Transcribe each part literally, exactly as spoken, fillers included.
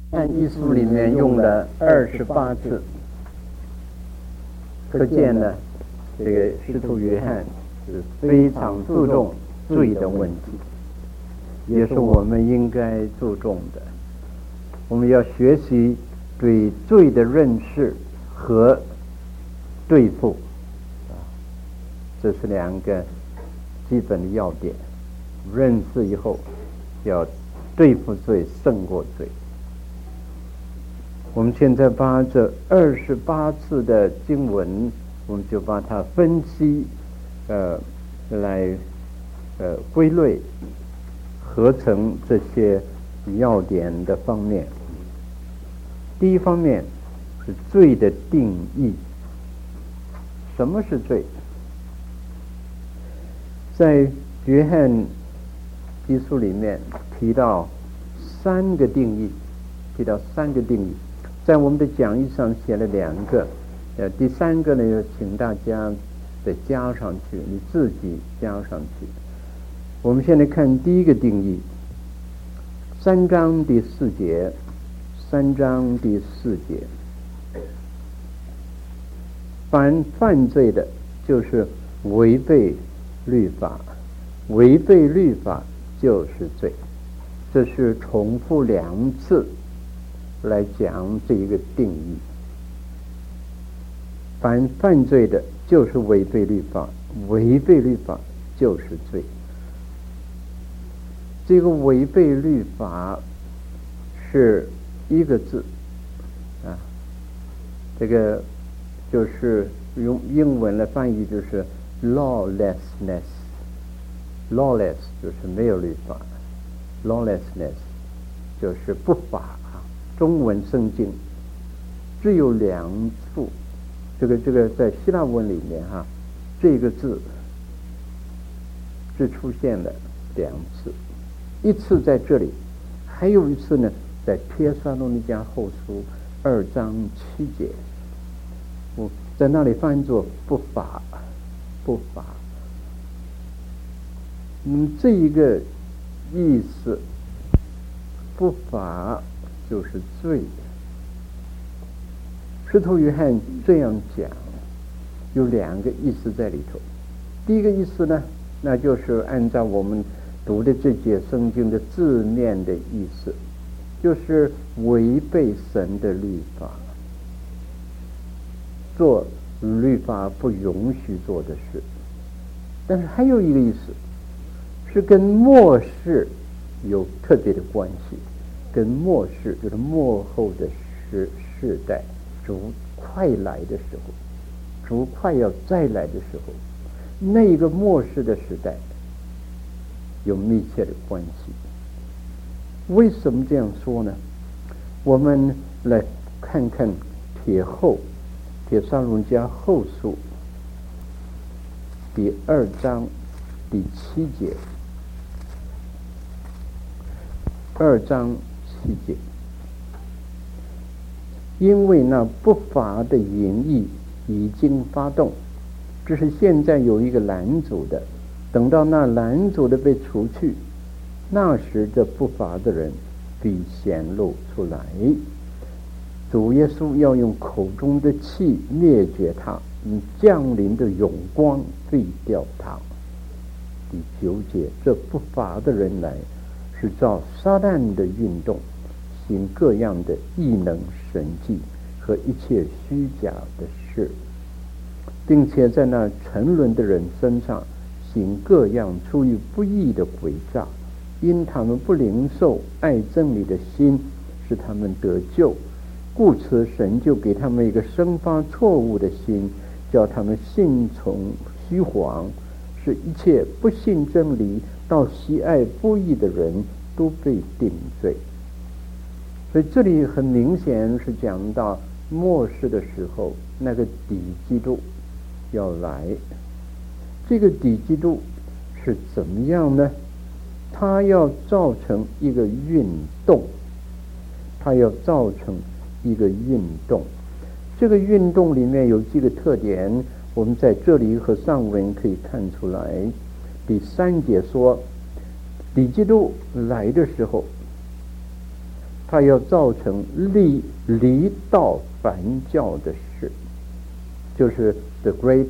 看一书里面用了二十八次，可见呢，这个使徒约翰是非常注重罪的问题，也是我们应该注重的。我们要学习对罪的认识和对付，这是两个基本的要点。认识以后，要对付罪胜过罪。我们现在把这二十八次的经文，我们就把它分析，呃，来呃归类，合成这些要点的方面。第一方面是罪的定义。什么是罪？在约翰一书里面提到三个定义，提到三个定义。在我们的讲义上写了两个，呃，第三个呢，请大家再加上去，你自己加上去。我们现在看第一个定义，三章第四节，三章第四节，凡犯罪的，就是违背律法，违背律法就是罪。这是重复两次来讲这一个定义。凡犯罪的就是违背律法，违背律法就是罪。这个违背律法是一个字啊，这个就是用英文来翻译就是 lawlessness， lawless 就是没有律法， lawlessness 就是不法。中文圣经只有两处，这个这个在希腊文里面哈，这个字只出现了两次，一次在这里，还有一次呢，在帖撒罗尼迦后书二章七节，我在那里翻译作不法，不法。嗯，这一个意思，不法就是罪。使徒约翰这样讲，有两个意思在里头。第一个意思呢，那就是按照我们读的这节圣经的字面的意思，就是违背神的律法，做律法不允许做的事。但是还有一个意思，是跟末世有特别的关系，跟末世就是末后的时世代，主快来的时候，主快要再来的时候，那一个末世的时代有密切的关系。为什么这样说呢？我们来看看帖后帖撒罗尼迦后书第二章第七节，二章七节，因为那不法的淫意已经发动，只是现在有一个拦阻的，等到那拦阻的被除去，那时这不法的人必显露出来。主耶稣要用口中的气灭绝他，用降临的永光废掉他。第九节，这不法的人来，是照撒旦的运动，行各样的异能神迹和一切虚假的事，并且在那沉沦的人身上行各样出于不义的诡诈，因他们不领受爱真理的心，使他们得救，故此神就给他们一个生发错误的心，叫他们信从虚谎，使一切不信真理到喜爱不义的人都被定罪。所以这里很明显是讲到末世的时候，那个敌基督要来。这个敌基督是怎么样呢？他要造成一个运动，他要造成一个运动。这个运动里面有几个特点，我们在这里和上文可以看出来。第三节说，敌基督来的时候， 他要造成离离道反教的事，就是 the great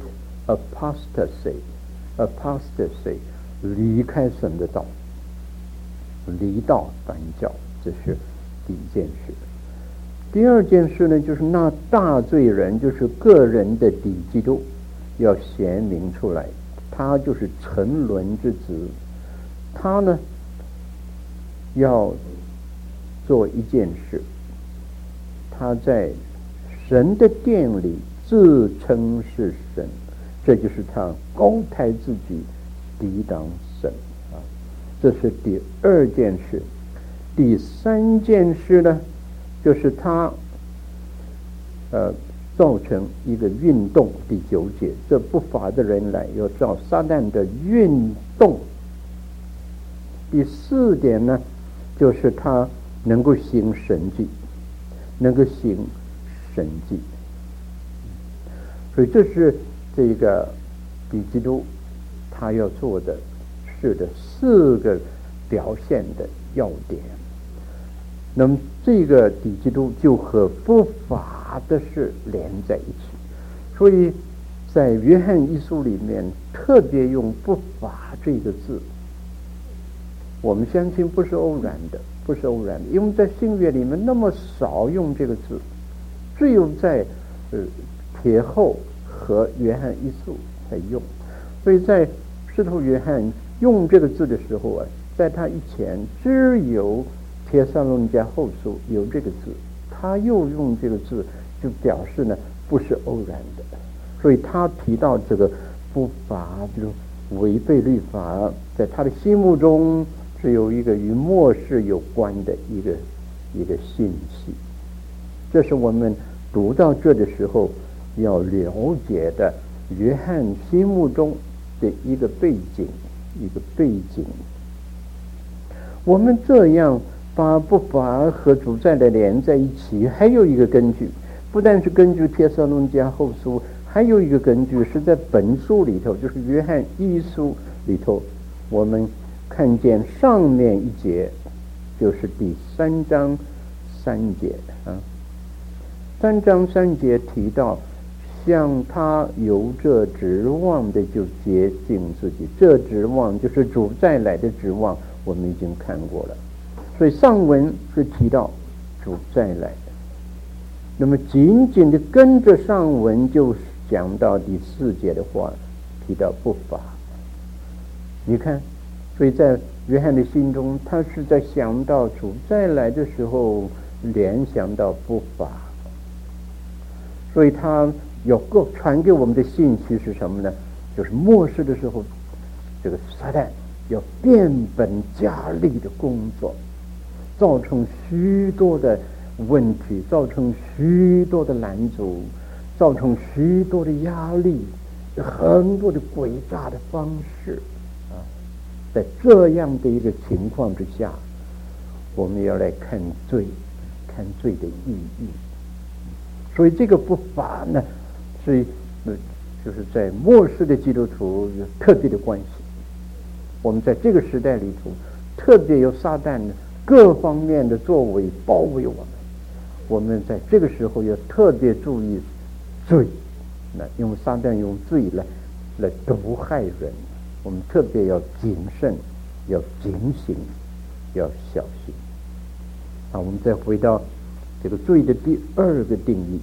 apostasy，apostasy 离开神的道，离道反教，这是第一件事。第二件事呢，就是那大罪人，就是个人的敌基督，要显明出来，他就是沉沦之子，他呢要做一件事，他在神的殿里自称是神，这就是他高抬自己，抵挡神啊，这是第二件事。第三件事呢，就是他呃造成一个运动，第九节，这不法的人来要造撒旦的运动。第四点呢，就是他能够行神迹，能够行神迹。所以这是这个敌基督他要做的事的四个表现的要点。那么这个敌基督就和不法的事连在一起，所以在约翰一书里面特别用不法这个字，我们相信不是偶然的，不是偶然的，因为在新约里面那么少用这个字，只有在呃帖后和约翰一书才用，所以在使徒约翰用这个字的时候啊，在他以前只有帖撒罗尼迦后书有这个字，他又用这个字，就表示呢不是偶然的，所以他提到这个不法，就是违背律法，在他的心目中是有一个与末世有关的一个一个信息。这是我们读到这的时候要了解的约翰心目中的一个背景，一个背景。我们这样把不法和主宰的连在一起，还有一个根据，不但是根据帖撒罗尼迦后书，还有一个根据是在本书里头，就是约翰一书里头，我们看见上面一节，就是第三章三节啊，三章三节提到，像他有这指望的就洁净自己，这指望就是主再来的指望，我们已经看过了。所以上文是提到主再来的，那么紧紧的跟着上文就讲到第四节的话，提到不法。你看，所以在约翰的心中，他是在想到主再来的时候联想到不法，所以他有个传给我们的信息是什么呢？就是末世的时候，这个撒旦要变本加厉的工作，造成许多的问题，造成许多的拦阻，造成许多的压力，很多的诡诈的方式啊。在这样的一个情况之下，我们要来看罪，看罪的意义。所以这个不法呢，是呃，就是在末世的基督徒有特别的关系。我们在这个时代里头，特别有撒旦的各方面的作为包围我们，我们在这个时候要特别注意罪，那因为撒旦用罪来来毒害人，我们特别要谨慎，要警醒，要小心。好，我们再回到这个罪的第二个定义，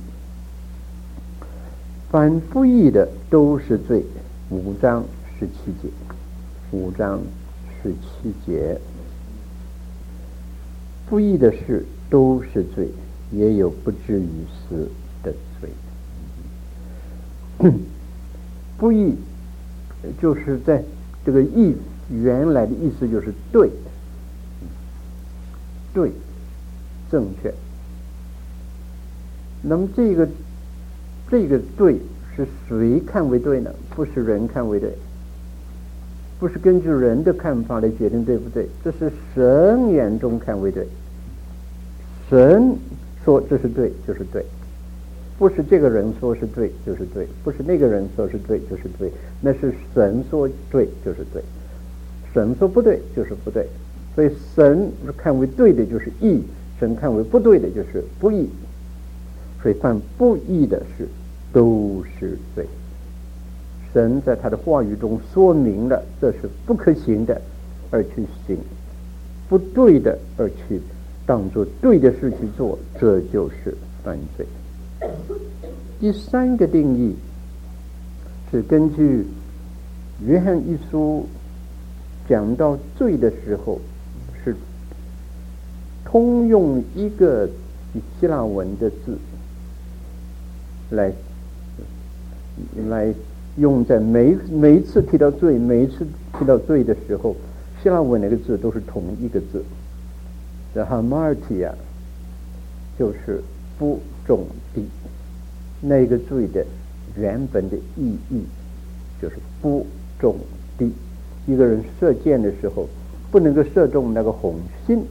凡不义的都是罪，五章十七节，五章十七节。不义的事都是罪，也有不至于死的罪。不义就是在这个义原来的意思就是对，对，正确。那么这个这个对是谁看为对呢？不是人看为对，不是根据人的看法来决定对不对，这是神眼中看为对。神说这是对就是对，不是这个人说是对就是对，不是那个人说是对就是对，那是神说对就是对，神说不对就是不对。所以神看为对的就是义， 神看为不对的就是不义，所以犯不义的事都是罪。神在他的话语中说明了这是不可行的，而去行；不对的而去当作对的事去做，这就是犯罪。第三个定义是根据约翰一书讲到罪的时候，是通用一个希腊文的字来来用在每每一次提到罪，每一次提到罪的时候，希腊文那个字都是同一个字，这 hamartia 就是不中地，那个罪的原本的意义就是不中地。一个人射箭的时候不能够射中那个红心，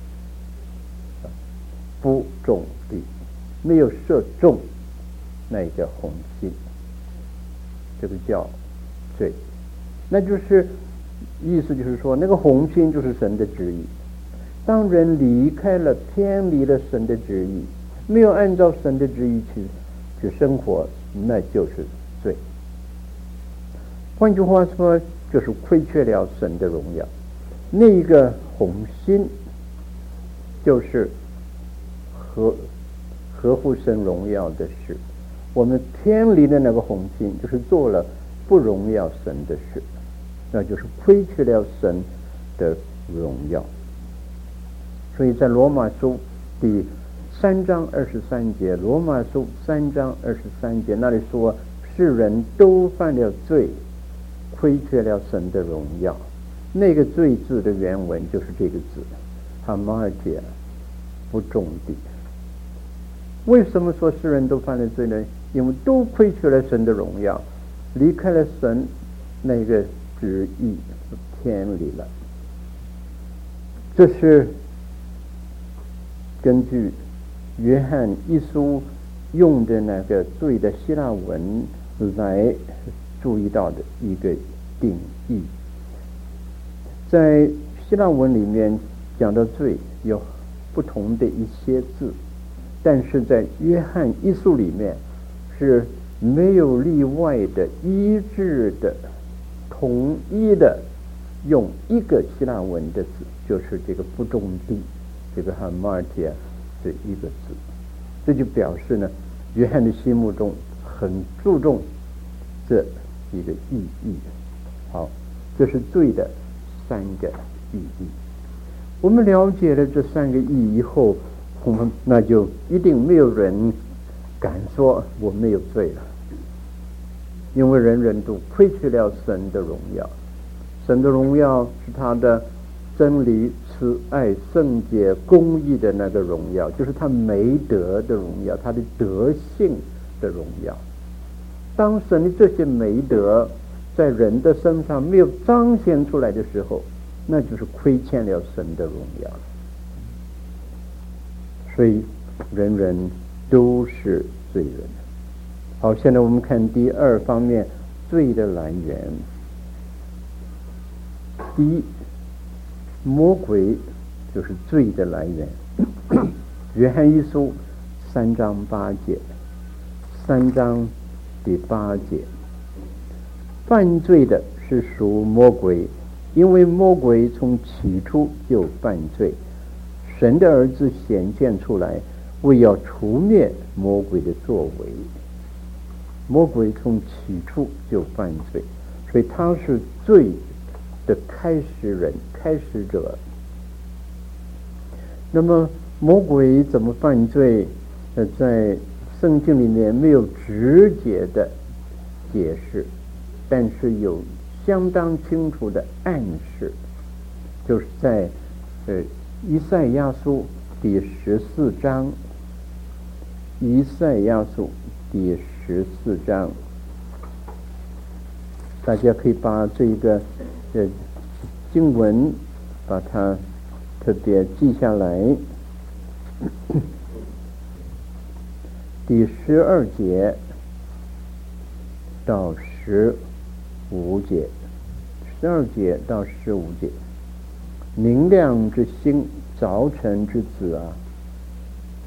不中地，没有射中那个红心，这个叫罪。那就是意思就是说，那个红心就是神的旨意。当人离开了，偏离了神的旨意，没有按照神的旨意去去生活，那就是罪。换句话说，就是亏缺了神的荣耀。那一个红心就是合合乎神荣耀的事，我们偏离了那个红心，就是做了不荣耀神的事，那就是亏缺了神的荣耀。所以在罗马书第三章二十三节，罗马书三章二十三节那里说，世人都犯了罪，亏缺了神的荣耀。那个罪字的原文就是这个字 hamartia 不中地。为什么说世人都犯了罪呢？因为都亏缺了神的荣耀，离开了神那个旨意，偏离了。这是根据约翰一书用的那个罪的希腊文来注意到的一个定义。在希腊文里面讲到罪有不同的一些字，但是在约翰一书里面是没有例外的，一致的，统一的用一个希腊文的字，就是这个不中地，这个 hamartia 这一个字。这就表示呢，约翰的心目中很注重这一个意义。好，这是罪的三个意义。我们了解了这三个意义以后，我们那就一定没有人敢说我没有罪了，因为人人都亏缺了神的荣耀。神的荣耀是他的真理、慈爱、圣洁、公义的那个荣耀，就是他美德的荣耀，他的德性的荣耀。当神的这些美德在人的身上没有彰显出来的时候，那就是亏欠了神的荣耀。所以人人都是罪人。好，现在我们看第二方面，罪的来源。第一，魔鬼就是罪的来源。约翰一书三章八节，三章第八节，犯罪的是属魔鬼，因为魔鬼从起初就犯罪。神的儿子显现出来，为要除灭魔鬼的作为。魔鬼从起初就犯罪，所以他是罪的开始人、开始者。那么魔鬼怎么犯罪？呃，在圣经里面没有直接的解释，但是有相当清楚的暗示，就是在呃以赛亚书第十四章，以赛亚书第十四章，大家可以把这个呃经文把它特别记下来。第十二节到十五节，十二节到十五节，明亮之星，早晨之子啊，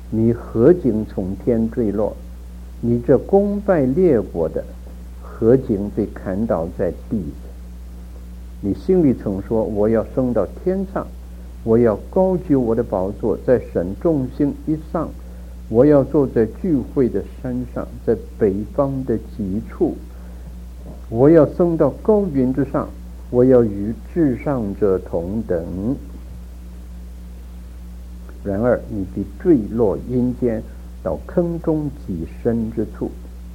你何竟从天坠落？你这攻败列国的，何竟被砍倒在地？你心里曾说，我要升到天上，我要高举我的宝座，在神众星以上，我要坐在聚会的山上，在北方的极处，我要升到高云之上，我要与至上者同等。然而你必坠落阴间，到坑中极深之处。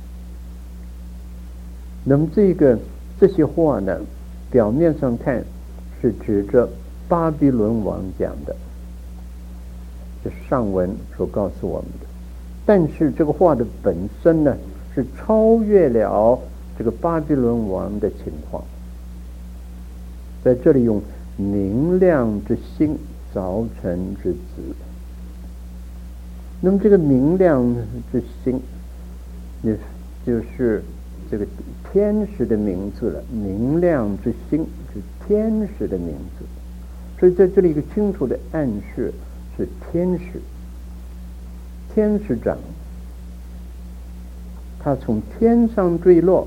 那么这个这些话呢，表面上看是指着巴比伦王讲的，这是上文所告诉我们的。但是这个话的本身呢，是超越了这个巴比伦王的情况。在这里用明亮之星，早晨之子。那么这个明亮之星，那就是这个天使的名字了。明亮之星是天使的名字，所以在这里一个清楚的暗示是天使，天使长，他从天上坠落。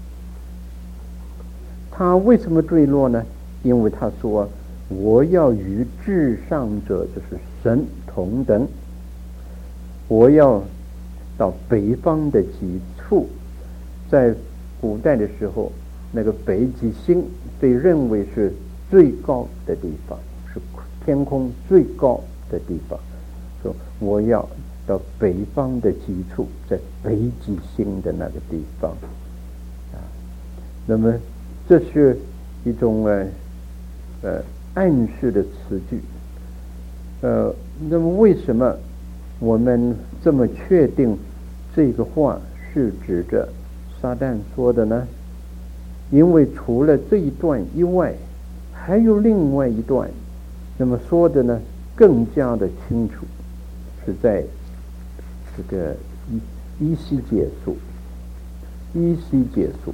他为什么坠落呢？因为他说我要与至上者，就是神同等，我要到北方的极处。在古代的时候，那个北极星被认为是最高的地方，是天空最高的地方，说我要到北方的极处，在北极星的那个地方啊。那么这是一种呃呃暗示的词句。呃，那么为什么我们这么确定这个话是指着撒旦说的呢？因为除了这一段以外，还有另外一段，那么说的呢更加的清楚，是在这个依依西结书，依西结书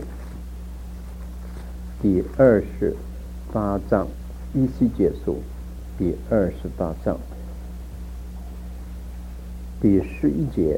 第二十八章，依西结书第二十八章第十一节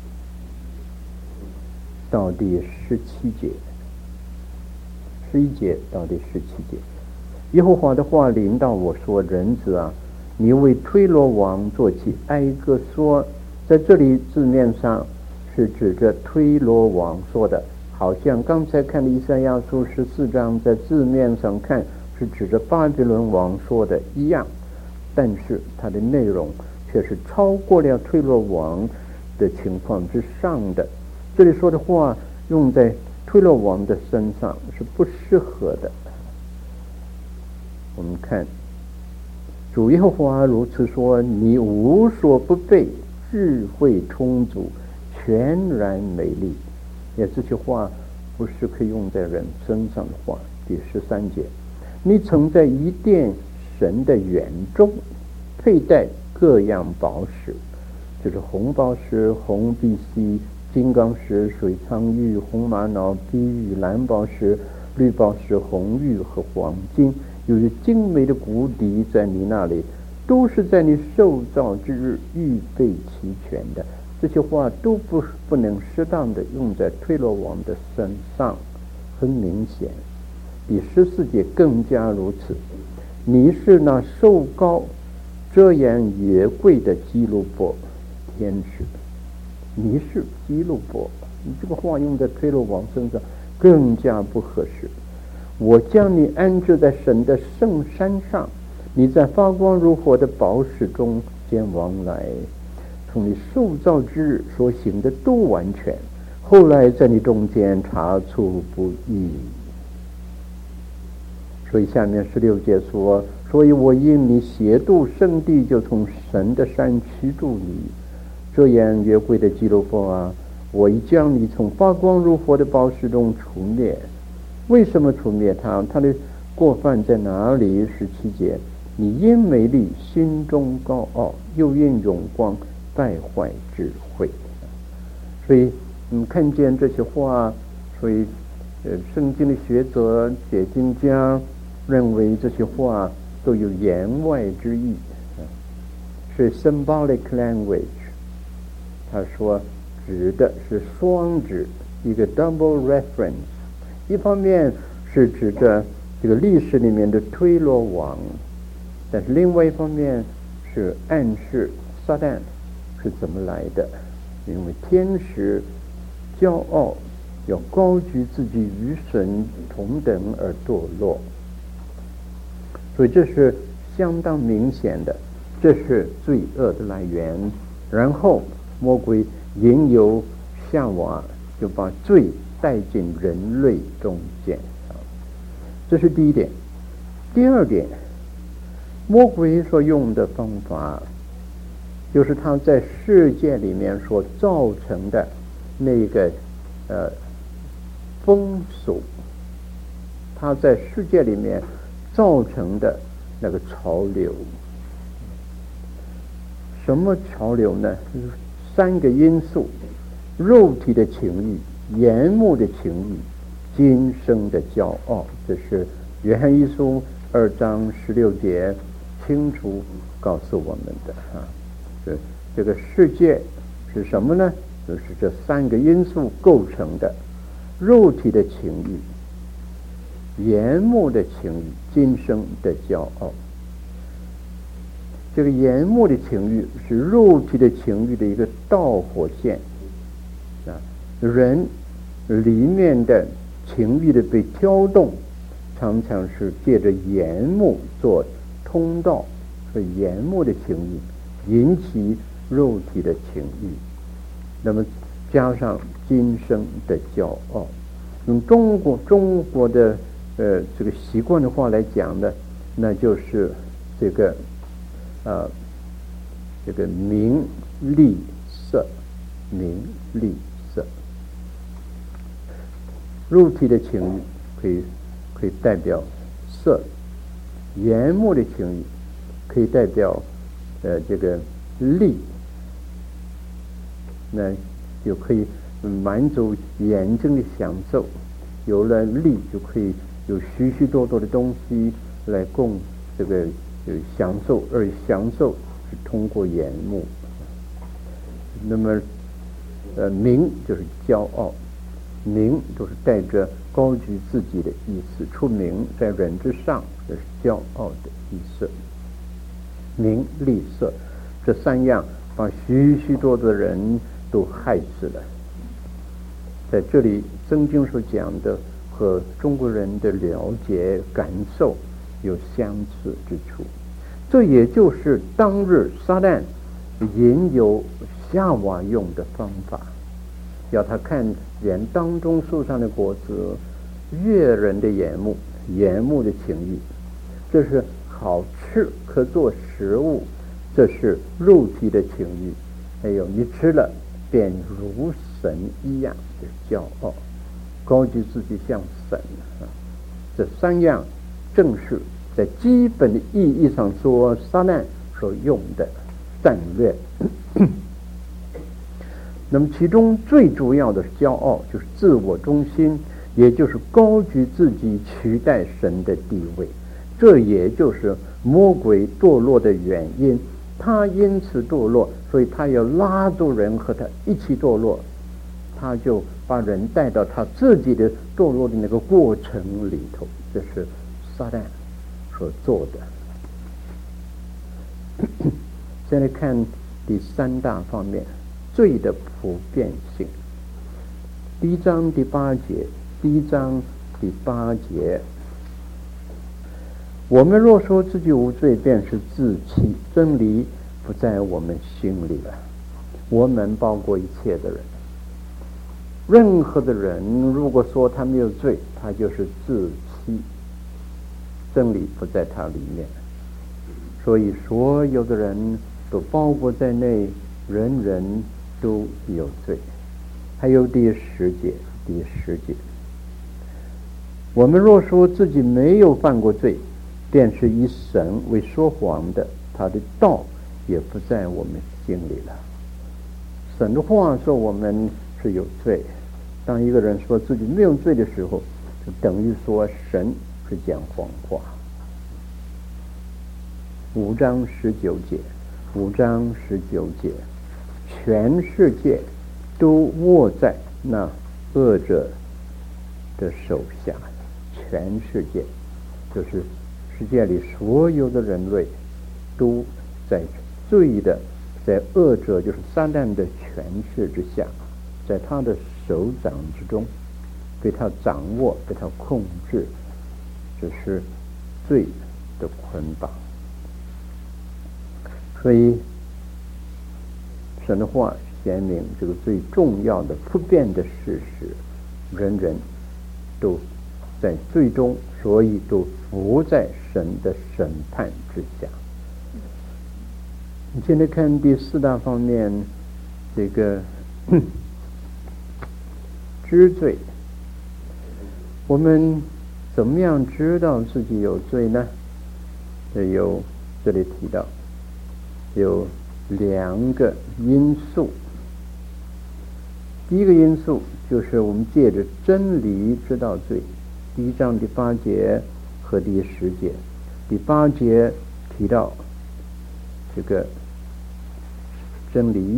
到第十七节，十一节到第十七节，耶和华的话临到我说：人子啊，你为推罗王做起哀歌说。在这里字面上是指着推罗王说的，好像刚才看的以赛亚书十四章在字面上看是指着巴比伦王说的一样，但是它的内容却是超过了推罗王的情况之上的。这里说的话用在推罗王的身上是不适合的。我们看主耶和华如此说：你无所不备，智慧充足，全然美丽。也这句话不是可以用在人身上的话。第十三节，你曾在一殿神的园中佩戴各样宝石，就是红宝石、红碧玺、金刚石、水苍玉、红玛瑙、碧玉、蓝宝石、绿宝石、红玉和黄金，有着精美的骨笛在你那里，都是在你受造之日预备齐全的。这些话都不不能适当的用在推罗王的身上，很明显。第十四节更加如此。你是那受高遮掩越贵的基路伯天使，你是基路伯，你这个话用在推罗王身上更加不合适。我将你安置在神的圣山上，你在发光如火的宝石中间往来，从你受造之日所行的都完全，后来在你中间查出不义。所以下面十六节说：所以我因你邪妒圣地，就从神的山驱逐你。这样约柜的基路伯啊，我已将你从发光如火的宝石中除灭。为什么除灭他？他的过犯在哪里？十七节，你因美丽心中高傲，又因荣光败坏智慧。所以我们看见这些话，所以呃，圣经的学者解经家认为这些话都有言外之意，是 symbolic language， 他说指的是双指，一个 double reference， 一方面是指着这个历史里面的推罗王，但是另外一方面是暗示撒旦是怎么来的，因为天使骄傲，要高举自己与神同等而堕落，所以这是相当明显的，这是罪恶的来源。然后魔鬼引诱夏娃，就把罪带进人类中间，这是第一点。第二点，魔鬼所用的方法，就是他在世界里面所造成的那个呃风俗，他在世界里面造成的那个潮流。什么潮流呢？三个因素：肉体的情欲、眼目的情欲、今生的骄傲。这是约翰一书二章十六节清楚告诉我们的啊。这这个世界是什么呢？就是这三个因素构成的：肉体的情欲、眼目的情欲、今生的骄傲。这个眼目的情欲是肉体的情欲的一个导火线啊，人里面的情欲的被挑动，常常是借着眼目做通道，所以眼目的情欲引起肉体的情欲，那么加上今生的骄傲。用中国中国的呃这个习惯的话来讲呢，那就是这个呃这个名利色，名利色。肉体的情欲可以可以代表色，眼目的情欲可以代表呃这个利，那就可以满足眼睛的享受，有了利就可以有许许多多的东西来供这个享受，而享受是通过眼目。那么呃名就是骄傲，名都是带着高举自己的意思，出名在人之上，这是骄傲的意思。名利色这三样把许许多多的人都害死了。在这里圣经所讲的和中国人的了解感受有相似之处，这也就是当日撒旦引诱夏娃用的方法，要他看见当中树上的果子悦人的眼目，眼目的情欲，这是好吃可做食物，这是肉体的情欲，还有你吃了便如神一样的骄傲，高举自己像神啊。这三样正是在基本的意义上说撒旦所用的战略。那么其中最主要的是骄傲，就是自我中心，也就是高举自己取代神的地位，这也就是魔鬼堕落的原因。他因此堕落，所以他要拉住人和他一起堕落，他就把人带到他自己的堕落的那个过程里头，这是撒旦所做的。再来看第三大方面，罪的普遍性。第一章第八节，第一章第八节，我们若说自己无罪，便是自欺，真理不在我们心里了。我们包括一切的人，任何的人如果说他没有罪，他就是自欺，真理不在他里面。所以所有的人都包括在内，人人都有罪。还有第十节，第十节，我们若说自己没有犯过罪，便是以神为说谎的，他的道也不在我们心里了。神的话说我们是有罪，当一个人说自己没有罪的时候，就等于说神是讲谎话。五章十九节，五章十九节， 全世界都握在那恶者的手下。全世界就是世界里所有的人类都在罪的，在恶者就是撒旦的权势之下，在他的手掌之中，被他掌握，被他控制，这是罪的捆绑。所以神的话显明这个最重要的不变的事实，人人都在最终，所以都服在神的审判之下。你现在看第四大方面，这个知罪，我们怎么样知道自己有罪呢？有这里提到有两个因素。第一个因素就是我们借着真理知道罪，第一章第八节和第十节。第八节提到这个真理，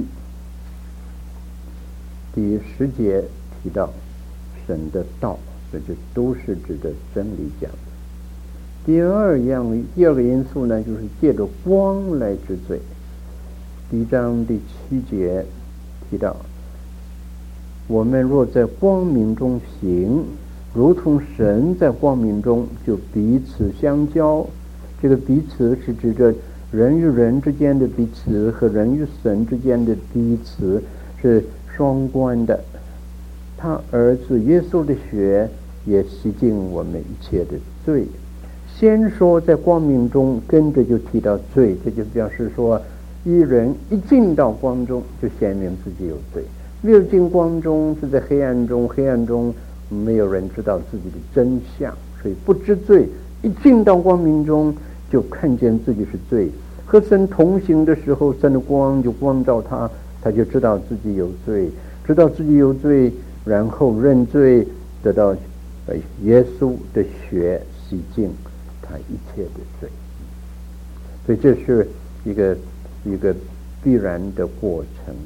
第十节提到神的道，这就都是指的真理讲的。第二样第二个因素呢，就是借着光来知罪。第一章第七节提到，我们若在光明中行，如同神在光明中，就彼此相交。这个彼此是指着人与人之间的彼此和人与神之间的彼此是双关的。他儿子耶稣的血也洗净我们一切的罪。先说在光明中，跟着就提到罪，这就表示说一人一进到光中就显明自己有罪，没有进光中是在黑暗中，黑暗中没有人知道自己的真相，所以不知罪，一进到光明中就看见自己是罪。和神同行的时候，神的光就光照他，他就知道自己有罪，知道自己有罪，然后认罪，得到耶稣的血洗净他一切的罪。所以这是一个一个必然的过程。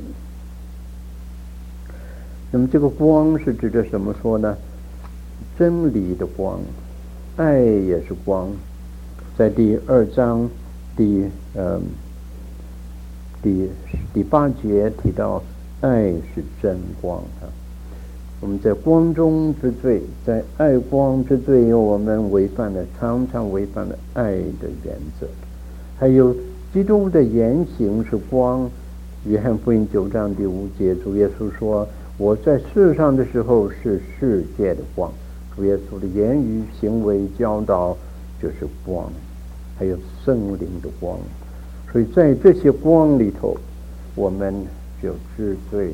那么这个光是指着什么说呢？真理的光，爱也是光。在第二章第呃第第八节提到，爱是真光啊。我们在光中之罪，在爱光之罪，因为我们违反了，常常违反了爱的原则。还有基督的言行是光。约翰福音九章第五节，主耶稣说，我在世上的时候是世界的光。主耶稣的言语行为教导就是光。还有圣灵的光。所以在这些光里头，我们就知罪。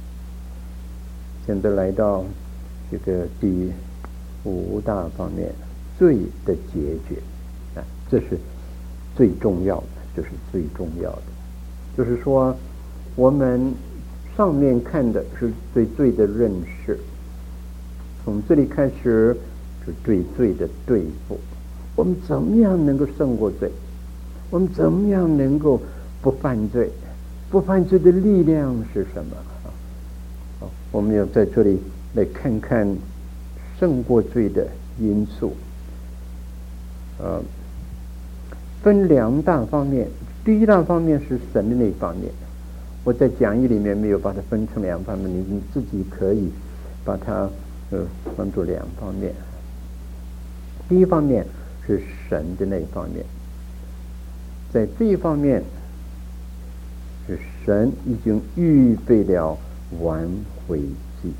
现在来到这个第五大方面，罪的解决啊，这是最重要的，这是最重要的。就是说，我们上面看的是对罪的认识，从这里开始是对罪的对付。我们怎么样能够胜过罪？我们怎么样能够不犯罪？不犯罪的力量是什么？好，我们要在这里来看看胜过罪的因素。呃，分两大方面。第一大方面是神的那一方面，我在讲义里面没有把它分成两方面，你自己可以把它呃分作两方面。第一方面是神的那一方面，在这一方面是神已经预备了挽回祭。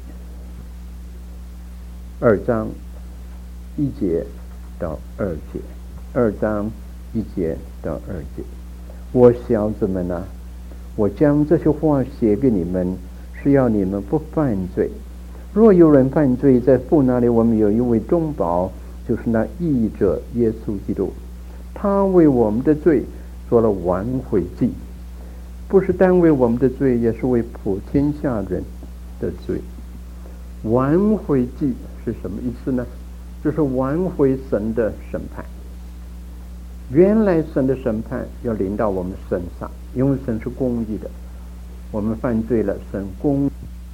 二章一节到二节，二章一节到二节。我小子们啊，我将这些话写给你们，是要你们不犯罪。若有人犯罪，在父那里我们有一位中保，就是那义者耶稣基督，他为我们的罪做了挽回祭，不是单为我们的罪，也是为普天下人的罪。挽回祭是什么意思呢？就是挽回神的审判。原来神的审判要临到我们身上，因为神是公义的， 我们犯罪了，神公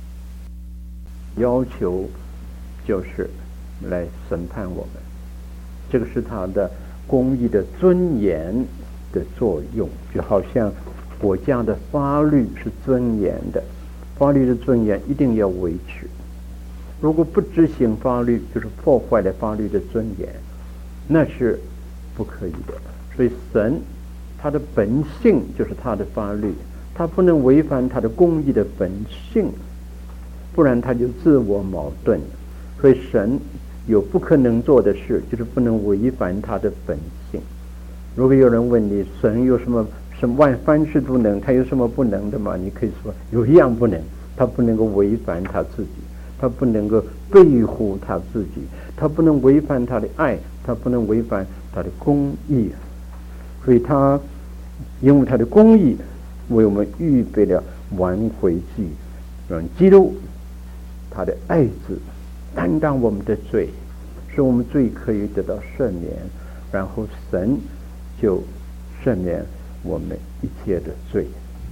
要求就是来审判我们，这个是他的公义的尊严的作用，就好像国家的法律是尊严的，法律的尊严一定要维持，如果不执行法律，就是破坏了法律的尊严，那是不可以的。所以神他的本性就是他的法律，他不能违反他的公义的本性，不然他就自我矛盾。所以神有不可能做的事，就是不能违反他的本性。如果有人问你，神有什么什么万凡事都能，他有什么不能的吗？你可以说有一样不能，他不能够违反他自己，他不能够背乎他自己，他不能违反他的爱，他不能违反他的公义。所以他因为他的公义为我们预备了挽回祭，让基督他的爱子担当我们的罪，使我们罪可以得到赦免，然后神就赦免我们一切的罪。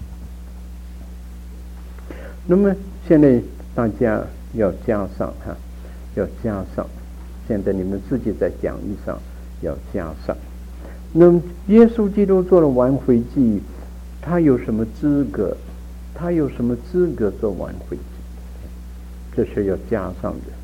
那么现在大家要加上哈，要加上，现在你们自己在讲义上要加上。那么耶稣基督做了挽回祭，他有什么资格？他有什么资格做挽回祭？这是要加上的。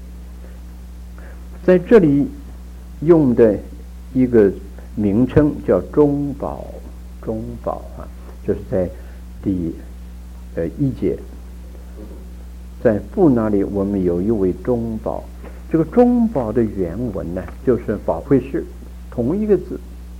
在这里用的一个名称叫中保，中保啊，就是在第呃一节，在父那里我们有一位中保。这个中保的原文呢，就是保惠师，同一个字，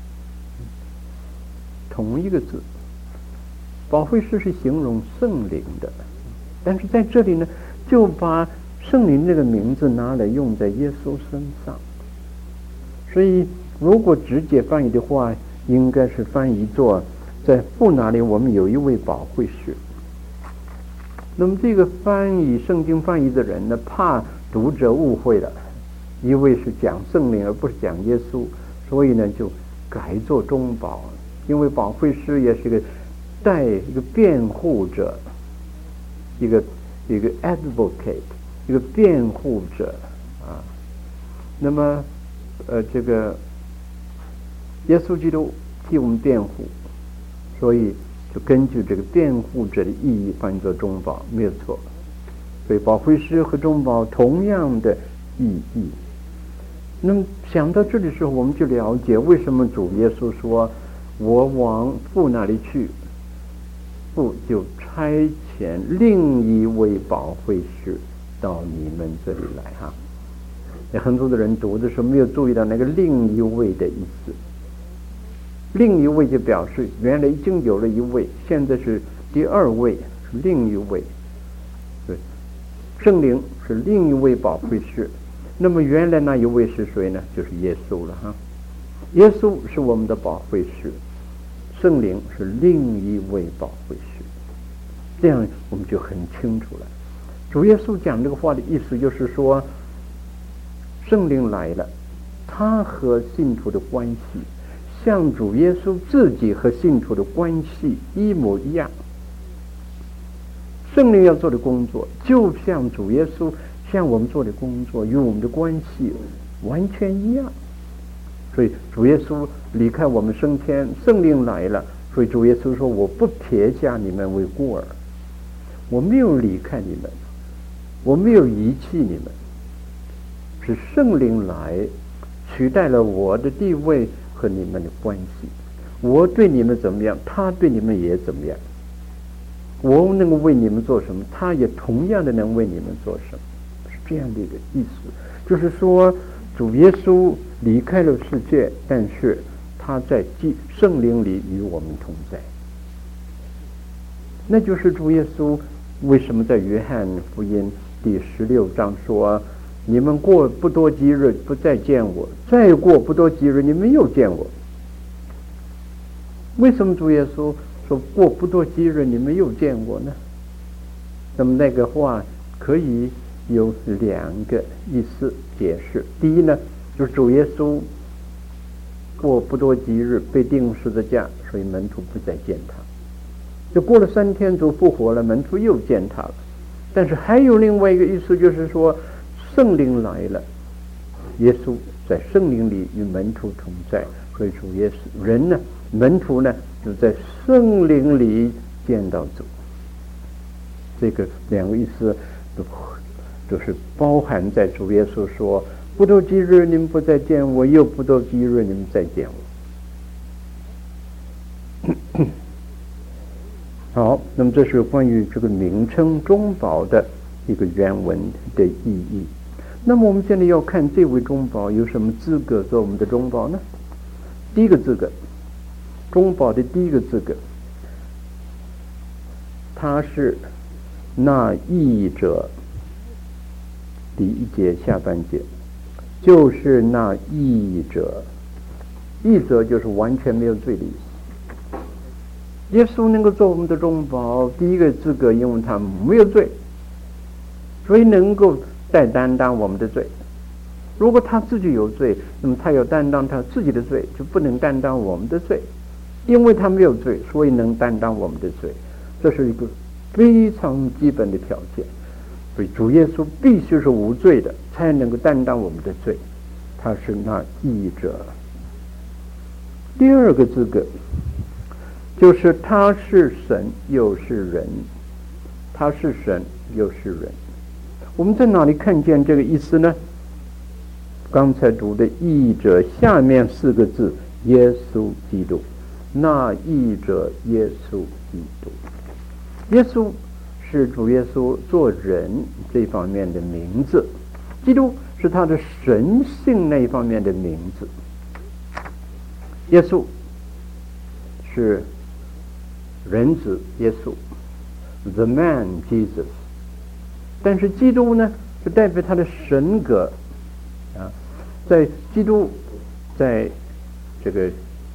同一个字。保惠师是形容圣灵的，但是在这里呢，就把圣灵这个名字拿来用在耶稣身上。所以如果直接翻译的话，应该是翻译作在父那里我们有一位保惠师。那么这个翻译圣经翻译的人呢，怕读者误会了，以为是讲圣灵而不是讲耶稣，所以呢就改做中保。因为保惠师也是一个带一个辩护者，一个一个 advocate， 一个辩护者啊。那么呃这个耶稣基督替我们辩护，所以就根据这个辩护者的意义翻译作中保，没有错。所以保惠师和中保同样的意义。那么想到这里的时候，我们就了解为什么主耶稣说我往父那里去，父就差遣另一位保惠师到你们这里来哈。有很多的人读的时候没有注意到那个另一位的意思。另一位就表示原来已经有了一位，现在是第二位，是另一位。对，圣灵是另一位保惠师。那么原来那一位是谁呢？就是耶稣了哈。耶稣是我们的保惠师，圣灵是另一位保惠师。这样我们就很清楚了。主耶稣讲这个话的意思就是说，圣灵来了，他和信徒的关系像主耶稣自己和信徒的关系一模一样。圣灵要做的工作就像主耶稣向我们做的工作与我们的关系完全一样。所以主耶稣离开我们升天，圣灵来了，所以主耶稣说我不撇下你们为孤儿，我没有离开你们，我没有遗弃你们，是圣灵来取代了我的地位和你们的关系。我对你们怎么样，他对你们也怎么样。我能够为你们做什么，他也同样的能为你们做什么，是这样的一个意思。就是说主耶稣离开了世界，但是他在圣灵里与我们同在。那就是主耶稣为什么在约翰福音第十六章说，你们过不多几日不再见我，再过不多几日你们又见我。为什么主耶稣说过不多几日你们又见我呢？那么那个话可以有两个意思解释。第一呢，就是主耶稣过不多几日被钉十字架，所以门徒不再见他。 就过了三天主复活了，门徒又见他了。但是还有另外一个意思，就是说圣灵来了，耶稣在圣灵里与门徒同在，所以主耶稣人呢，门徒呢就在圣灵里见到主。这个两个意思都就是包含在主耶稣说不到几日你们不再见我，又不到几日你们再见我。好，那么这是关于这个名称中保的一个原文的意义。那么我们现在要看这位中保有什么资格做我们的中保呢？第一个资格，中保的第一个资格，他是那义者，第一节下半节，就是那义者，义者就是完全没有罪的意思。耶稣能够做我们的中保，第一个资格，因为他没有罪，所以能够再担当我们的罪。如果他自己有罪，那么他要担当他自己的罪，就不能担当我们的罪。因为他没有罪，所以能担当我们的罪，这是一个非常基本的条件。所以主耶稣必须是无罪的，才能够担当我们的罪，他是那义者。第二个资格就是他是神又是人，他是神又是人。我们在哪里看见这个意思呢？刚才读的义者下面四个字，耶稣基督，那义者耶稣基督。耶稣是主耶稣做人这方面的名字，基督是他的神性那一方面的名字。耶稣是人子耶稣 ，the man Jesus， 但是基督呢，就代表他的神格啊，在基督在这个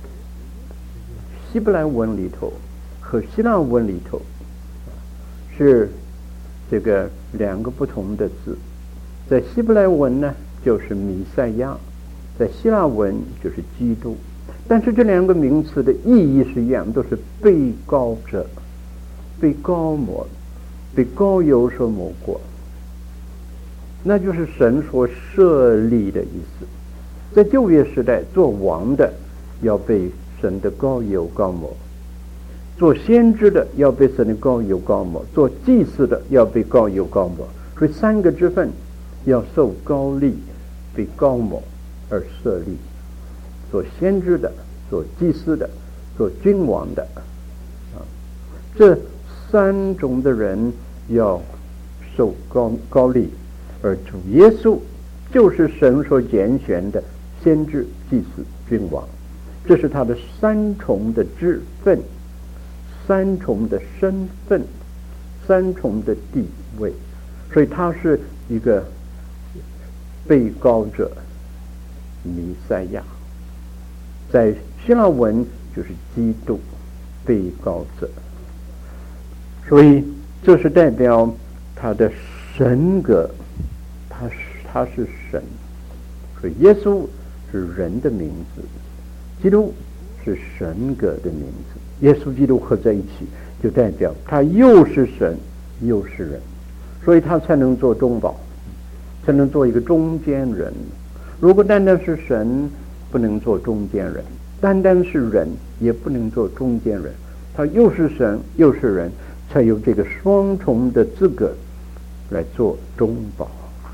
希伯来文里头和希腊文里头是这个两个不同的字，在希伯来文呢就是弥赛亚，在希腊文就是基督。但是这两个名词的意义是一样，都是被膏者、被膏抹、被膏油所抹过，那就是神所设立的意思。在旧约时代，做王的要被神的膏油膏抹，做先知的要被神的膏油膏抹，做祭司的要被膏油膏抹，所以三个之分要受膏立、被膏抹而设立。做先知的、做祭司的、做君王的，啊，这三种的人要受膏膏立，而主耶稣就是神所拣选的先知、祭司、君王，这是他的三重的职分、三重的身份、三重的地位，所以他是一个被膏者弥赛亚。在希腊文就是基督，被膏者，所以这是代表他的神格，他是他是神，所以耶稣是人的名字，基督是神格的名字，耶稣基督合在一起，就代表他又是神又是人，所以他才能做中保，才能做一个中间人。如果单单是神，不能做中间人，单单是人也不能做中间人，他又是神又是人，才有这个双重的资格来做中保。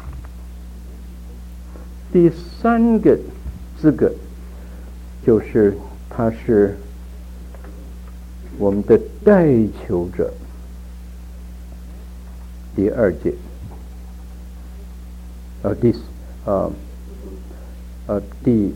第三个资格就是他是我们的代求者，第二节，呃，第呃呃第。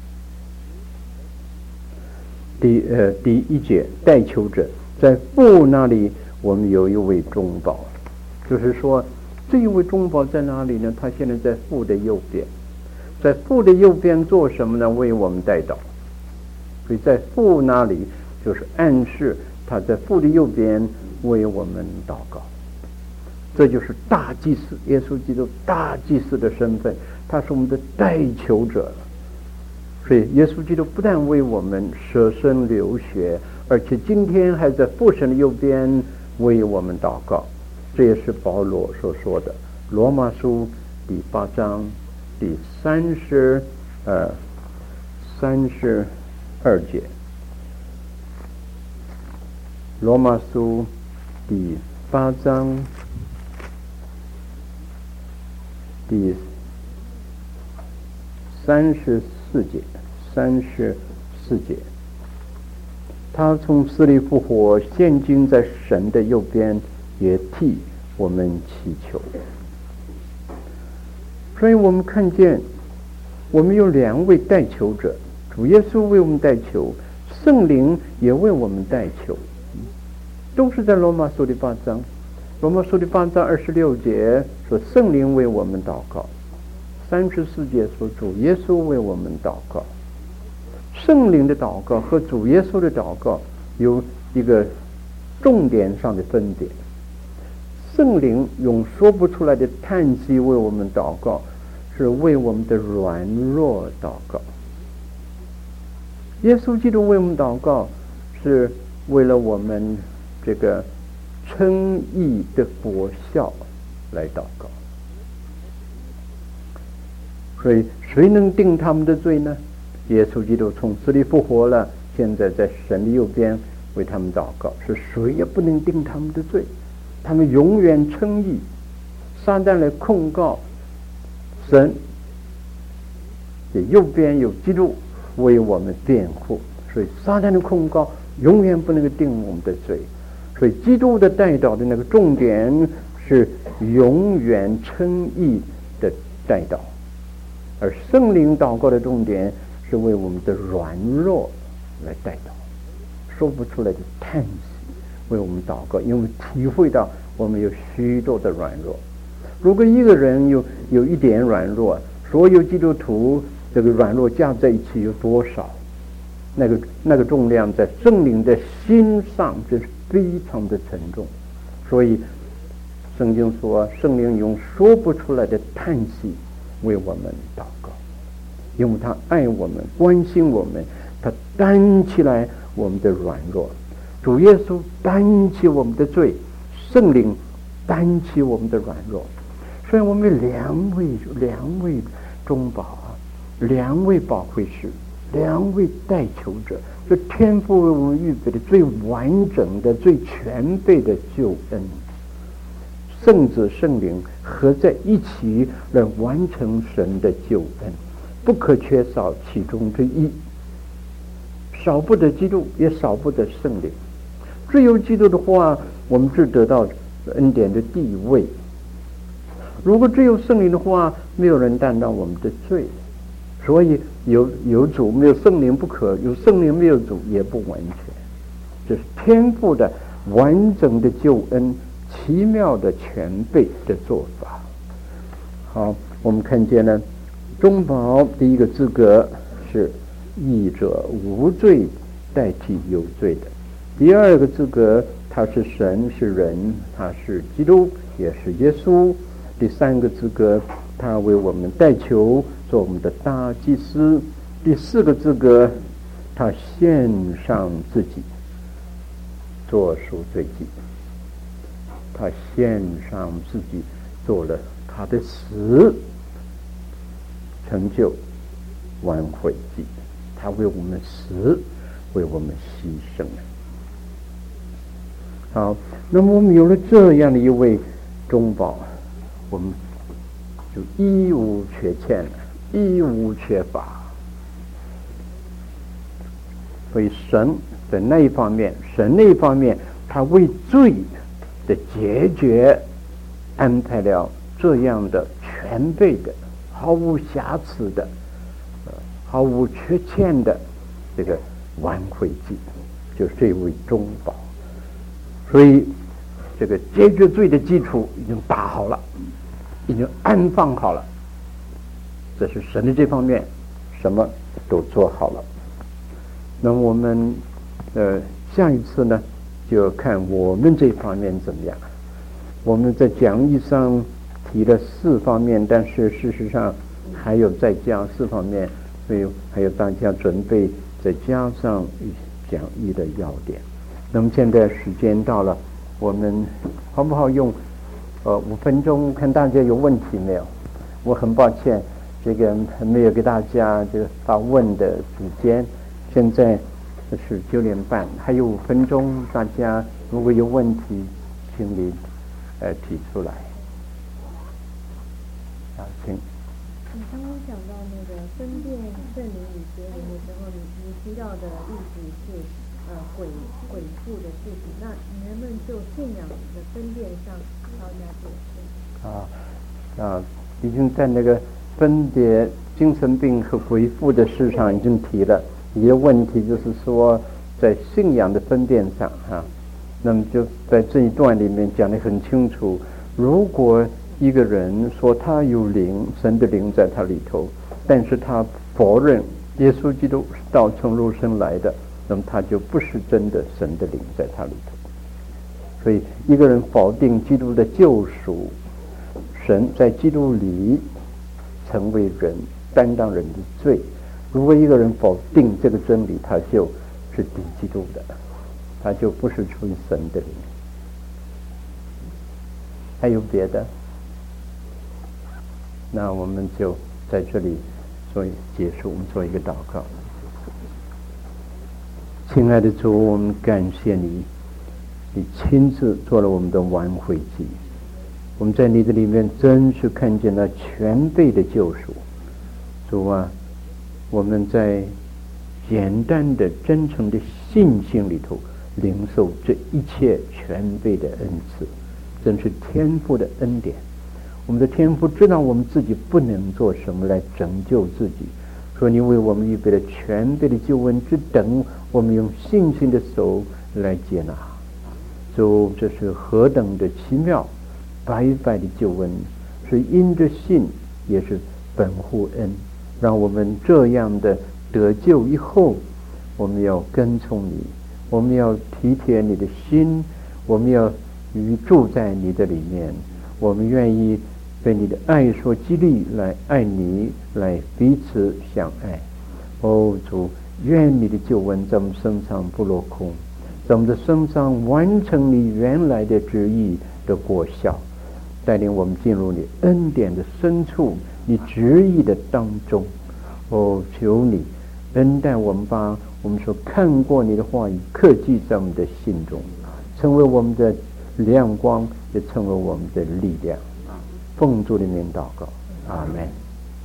第呃第一节代求者，在父那里我们有一位中保，就是说这一位中保在哪里呢？他现在在父的右边，在父的右边做什么呢？为我们代祷。所以在父那里就是暗示他在父的右边为我们祷告，这就是大祭司耶稣基督大祭司的身份，他是我们的代求者。所以耶稣基督不但为我们舍身流血， 而且今天还在父神的右边为我们祷告。这也是保罗所说的，罗马书第八章第三十呃三十二节。罗马书第八章第三十四节，三十四节，他从死里复活，现今在神的右边，也替我们祈求。所以我们看见，我们有两位代求者，主耶稣为我们代求，圣灵也为我们代求，都是在罗马书第八章。罗马书第八章二十六节说圣灵为我们祷告，三十四节说主耶稣为我们祷告。圣灵的祷告和主耶稣的祷告有一个重点上的分别。圣灵用说不出来的叹息为我们祷告，是为我们的软弱祷告。耶稣基督为我们祷告，是为了我们这个称义的果效来祷告。所以谁能定他们的罪呢？耶稣基督从死里复活了，现在在神的右边为他们祷告，是谁也不能定他们的罪，他们永远称义。撒旦来控告神，这右边有基督为我们辩护，所以撒旦的控告永远不能够定我们的罪。所以基督的代祷的那个重点是永远称义的代祷，而圣灵祷告的重点是为我们的软弱来代祷，说不出来的叹息为我们祷告，因为体会到我们有许多的软弱。如果一个人有有一点软弱，所有基督徒这个软弱加在一起有多少？那个那个重量在圣灵的心上，这是非常的沉重。所以圣经说，圣灵用说不出来的叹息为我们祷告，因为他爱我们，关心我们，他担起来我们的软弱。主耶稣担起我们的罪，圣灵担起我们的软弱。所以我们两位两位中保啊，两位保惠师，两位代求者，是天父为我们预备的最完整的、最全备的救恩。圣子圣灵合在一起来完成神的救恩，不可缺少其中之一。少不得基督，也少不得圣灵。只有基督的话，我们只得到恩典的地位。如果只有圣灵的话，没有人担当我们的罪。所以有有主没有圣灵不可，有圣灵没有主也不完全。这是天父的完整的救恩，奇妙的全备的做法。好，我们看见呢，中保第一个资格是义者无罪代替有罪的。第二个资格，他是神是人，他是基督也是耶稣。第三个资格，他为我们代求，做我们的大祭司。第四个资格，他献上自己做赎罪祭，他献上自己做了他的死，成就挽回祭，他为我们死，为我们牺牲了。好，那么我们有了这样的一位中保，我们就一无缺欠了，一无缺乏。所以神在那一方面，神那一方面，他为罪的解决安排了这样的全备的、毫无瑕疵的、呃、毫无缺欠的这个挽回祭，就是这位中保。所以这个解决罪的基础已经打好了，已经安放好了。这是神的这方面什么都做好了。那我们呃下一次呢，就看我们这方面怎么样。我们在讲义上提了四方面，但是事实上还有再加四方面，所以还有大家准备再加上讲义的要点。那么现在时间到了，我们好不好用呃五分钟看大家有问题没有？我很抱歉，这个没有给大家这个发问的时间。现在是九点半，还有五分钟，大家如果有问题，请你呃提出来。好，请。 你刚刚讲到那个分辨圣灵与邪灵的时候，你你提到的例子是呃鬼鬼附的事情，那你能不能就信仰的分辨上稍加解释？ 啊啊，已经在那个分别精神病和鬼附的事上已经提了一个问题，就是说在信仰的分辨上啊，那么就在这一段里面讲得很清楚，如果一个人说他有灵，神的灵在他里头，但是他否认耶稣基督是道成肉身来的，那么他就不是真的神的灵在他里头。所以一个人否定基督的救赎，神在基督里成为人，担当人的罪。如果一个人否定这个真理，他就是敌基督的，他就不是出于神的灵。还有别的？那我们就在这里做结束，我们做一个祷告。亲爱的主，我们感谢你，你亲自做了我们的挽回祭，我们在你的里面真是看见了全备的救赎。主啊，我们在简单的真诚的信心里头领受这一切全备的恩赐，真是天父的恩典。我们的天父知道我们自己不能做什么来拯救自己，说你为我们预备了全备的救恩，只等我们用信心的手来接纳。主，这是何等的奇妙白白的救恩，是因着信，也是本乎恩，让我们这样的得救以后，我们要跟从你，我们要体贴你的心，我们要与住在你的里面，我们愿意被你的爱所激励，来爱你，来彼此相爱。哦，主，愿你的救恩在我们身上不落空，在我们的身上完成你原来的旨意的果效，带领我们进入你恩典的深处，你旨意的当中。哦，求你恩待我们，把我们所看过你的话语刻记在我们的心中，成为我们的亮光，也成为我们的力量。奉主的名祷告，阿们。